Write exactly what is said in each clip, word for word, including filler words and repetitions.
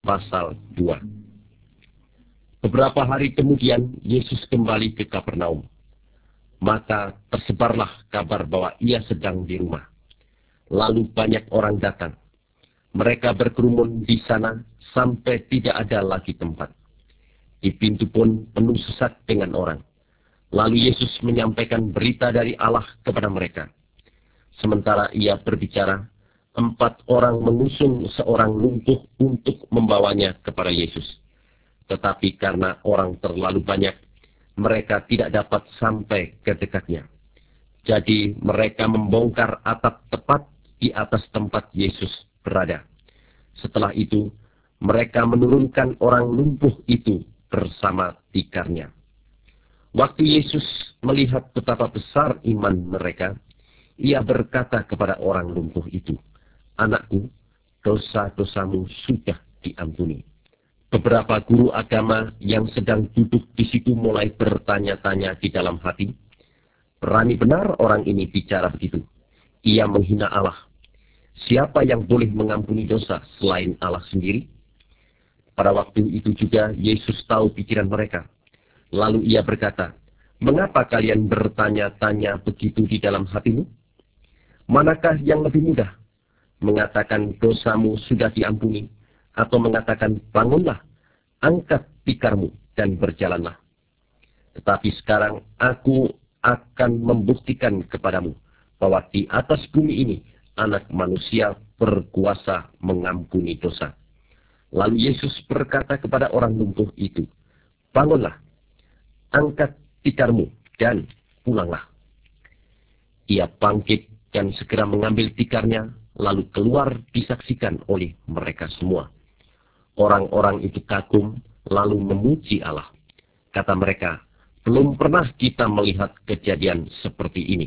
pasal dua. Beberapa hari kemudian Yesus kembali ke Kapernaum. Maka tersebarlah kabar bahwa ia sedang di rumah. Lalu banyak orang datang. Mereka berkerumun di sana sampai tidak ada lagi tempat. Di pintu pun penuh sesak dengan orang. Lalu Yesus menyampaikan berita dari Allah kepada mereka. Sementara ia berbicara, empat orang mengusung seorang lumpuh untuk membawanya kepada Yesus. Tetapi karena orang terlalu banyak, mereka tidak dapat sampai ke dekatnya. Jadi mereka membongkar atap tepat di atas tempat Yesus berada. Setelah itu, mereka menurunkan orang lumpuh itu bersama tikarnya. Waktu Yesus melihat betapa besar iman mereka, ia berkata kepada orang lumpuh itu, "Anakku, dosa-dosamu sudah diampuni." Beberapa guru agama yang sedang duduk di situ mulai bertanya-tanya di dalam hati, "Berani benar orang ini bicara begitu? Ia menghina Allah. Siapa yang boleh mengampuni dosa selain Allah sendiri?" Pada waktu itu juga Yesus tahu pikiran mereka. Lalu ia berkata, "Mengapa kalian bertanya-tanya begitu di dalam hatimu? Manakah yang lebih mudah? Mengatakan dosamu sudah diampuni, atau mengatakan bangunlah, angkat tikarmu dan berjalanlah? Tetapi sekarang aku akan membuktikan kepadamu bahwa di atas bumi ini Anak Manusia berkuasa mengampuni dosa." Lalu Yesus berkata kepada orang lumpuh itu, "Bangunlah, angkat tikarmu dan pulanglah." Ia bangkit dan segera mengambil tikarnya, lalu keluar disaksikan oleh mereka semua. Orang-orang itu kagum, lalu memuji Allah. Kata mereka, "Belum pernah kita melihat kejadian seperti ini."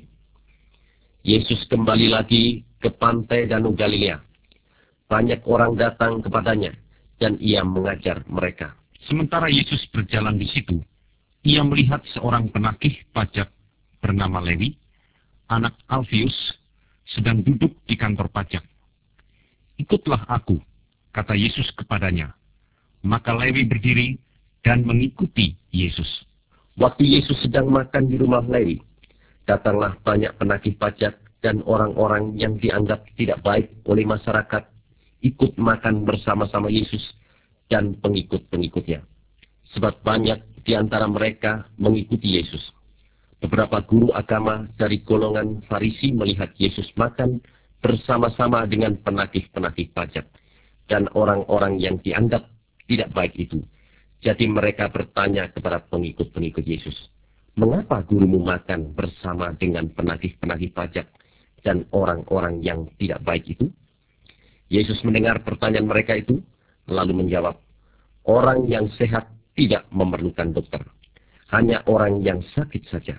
Yesus kembali lagi ke pantai Danau Galilea. Banyak orang datang kepadanya, dan ia mengajar mereka. Sementara Yesus berjalan di situ, ia melihat seorang penagih pajak bernama Lewi, anak Alfius, sedang duduk di kantor pajak. "Ikutlah aku," kata Yesus kepadanya. Maka Lewi berdiri dan mengikuti Yesus. Waktu Yesus sedang makan di rumah Lewi, datanglah banyak penagih pajak dan orang-orang yang dianggap tidak baik oleh masyarakat ikut makan bersama-sama Yesus dan pengikut-pengikutnya. Sebab banyak di antara mereka mengikuti Yesus. Beberapa guru agama dari golongan Farisi melihat Yesus makan bersama-sama dengan penagih-penagih pajak dan orang-orang yang dianggap tidak baik itu. Jadi mereka bertanya kepada pengikut-pengikut Yesus, "Mengapa gurumu makan bersama dengan penagih-penagih pajak dan orang-orang yang tidak baik itu?" Yesus mendengar pertanyaan mereka itu, lalu menjawab, "Orang yang sehat tidak memerlukan dokter, hanya orang yang sakit saja.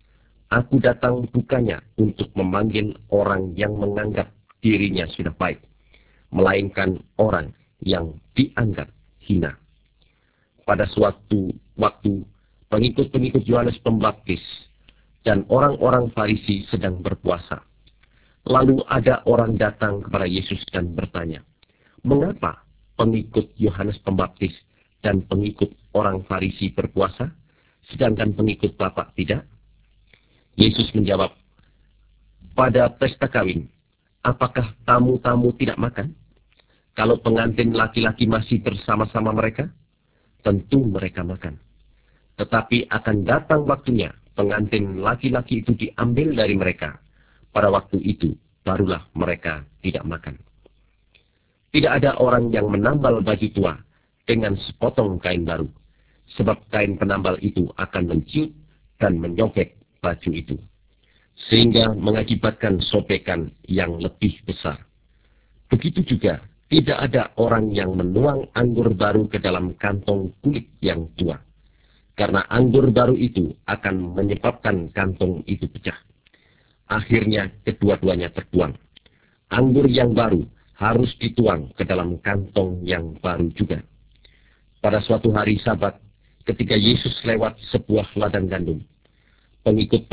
Aku datang bukannya untuk memanggil orang yang menganggap dirinya sudah baik, melainkan orang yang dianggap hina." Pada suatu waktu, pengikut-pengikut Yohanes Pembaptis dan orang-orang Farisi sedang berpuasa. Lalu ada orang datang kepada Yesus dan bertanya, "Mengapa pengikut Yohanes Pembaptis dan pengikut orang Farisi berpuasa, sedangkan pengikut Bapak tidak?" Yesus menjawab, "Pada pesta kawin, apakah tamu-tamu tidak makan? Kalau pengantin laki-laki masih bersama-sama mereka, tentu mereka makan. Tetapi akan datang waktunya pengantin laki-laki itu diambil dari mereka. Pada waktu itu, barulah mereka tidak makan. Tidak ada orang yang menambal baju tua dengan sepotong kain baru, sebab kain penambal itu akan menciut dan menyobek baju itu, sehingga mengakibatkan sobekan yang lebih besar. Begitu juga, tidak ada orang yang menuang anggur baru ke dalam kantong kulit yang tua, karena anggur baru itu akan menyebabkan kantong itu pecah. Akhirnya kedua-duanya terbuang. Anggur yang baru harus dituang ke dalam kantong yang baru juga." Pada suatu hari Sabat, ketika Yesus lewat sebuah ladang gandum,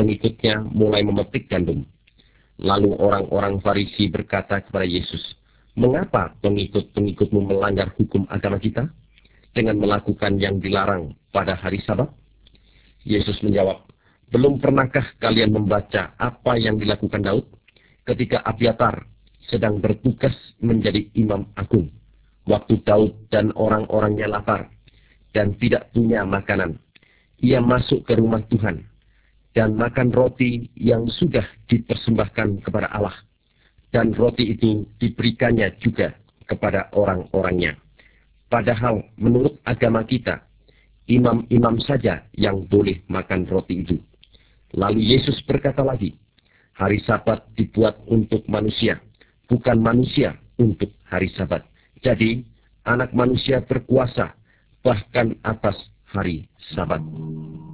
pengikut-pengikutnya mulai memetik gandum. Lalu orang-orang Farisi berkata kepada Yesus, Mengapa pengikut-pengikutmu melanggar hukum agama kita dengan melakukan yang dilarang pada hari Sabat? Yesus menjawab, belum pernahkah kalian membaca apa yang dilakukan Daud ketika Abiatar sedang bertugas menjadi imam agung, waktu Daud dan orang-orangnya lapar dan tidak punya makanan? Ia masuk ke rumah Tuhan dan makan roti yang sudah dipersembahkan kepada Allah, dan roti itu diberikannya juga kepada orang-orangnya. Padahal menurut agama kita, imam-imam saja yang boleh makan roti itu. Lalu Yesus berkata lagi, hari Sabat dibuat untuk manusia, bukan manusia untuk hari Sabat. Jadi, anak manusia berkuasa bahkan atas hari Sabat.